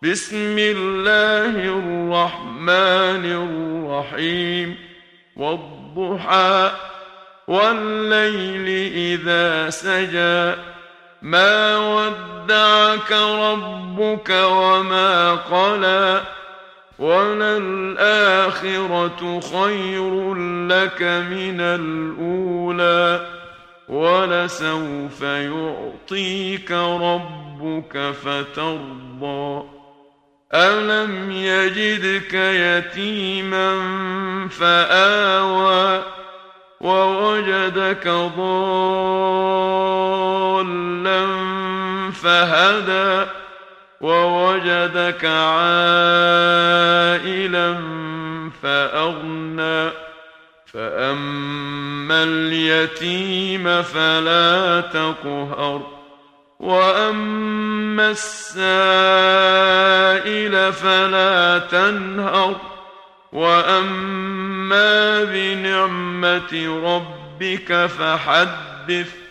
بسم الله الرحمن الرحيم. والضحى والليل إذا سجى ما ودعك ربك وما قلى وللآخرة خير لك من الأولى ولسوف يعطيك ربك فترضى ألم يجدك يتيما فآوى ووجدك ضالا فهدى ووجدك عائلا فأغنى فأما اليتيم فلا تقهر وأما السائل فلا تنهر وأما بنعمة ربك فحدث